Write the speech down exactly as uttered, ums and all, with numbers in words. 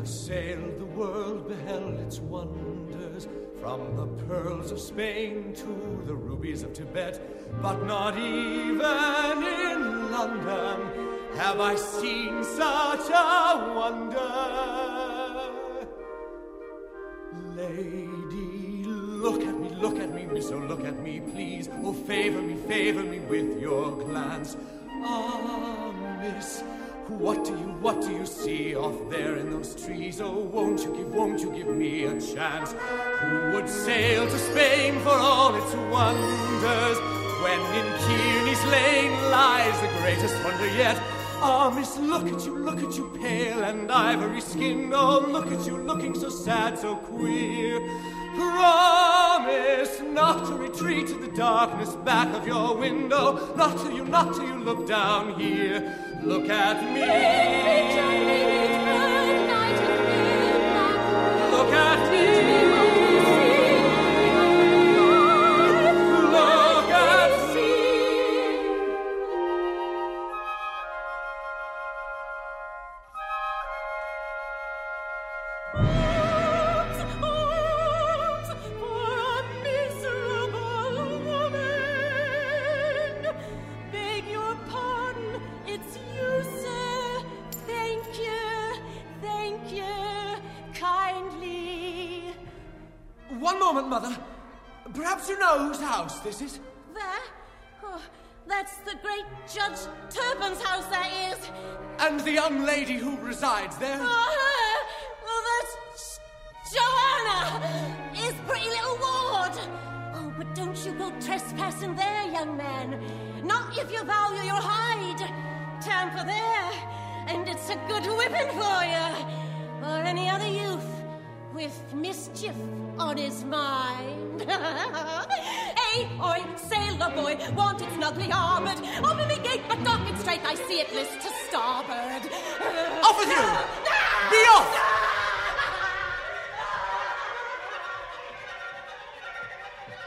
sailed the world, beheld its wonders, from the pearls of Spain to the rubies of Tibet, but not even in London have I seen such a wonder. Lady, look at me, look at me, miss, oh look at me, please. Oh, favor me, favor me with your glance. Ah, miss, what do you, what do you see off there in those trees? Oh, won't you give, won't you give me a chance? Who would sail to Spain for all its wonders, when in Kearney's Lane lies the greatest wonder yet? Ah, miss, look at you, look at you, pale and ivory-skinned. Oh, look at you, looking so sad, so queer. Promise not to retreat to the darkness back of your window, not till you, not till you look down here. Look at me. Look at me. One moment, Mother. Perhaps you know whose house this is? There? Oh, that's the great Judge Turpin's house, that is. And the young lady who resides there? Oh, well, that's Joanna, his pretty little ward. Oh, but don't you go trespassing there, young man. Not if you value your hide. Tamper there, and it's a good whipping for you. Or any other youth with mischief on his mind. Hey, oi, sailor boy, want it snugly armoured. Open the gate, but dock it straight, I see it list to starboard. Off with you!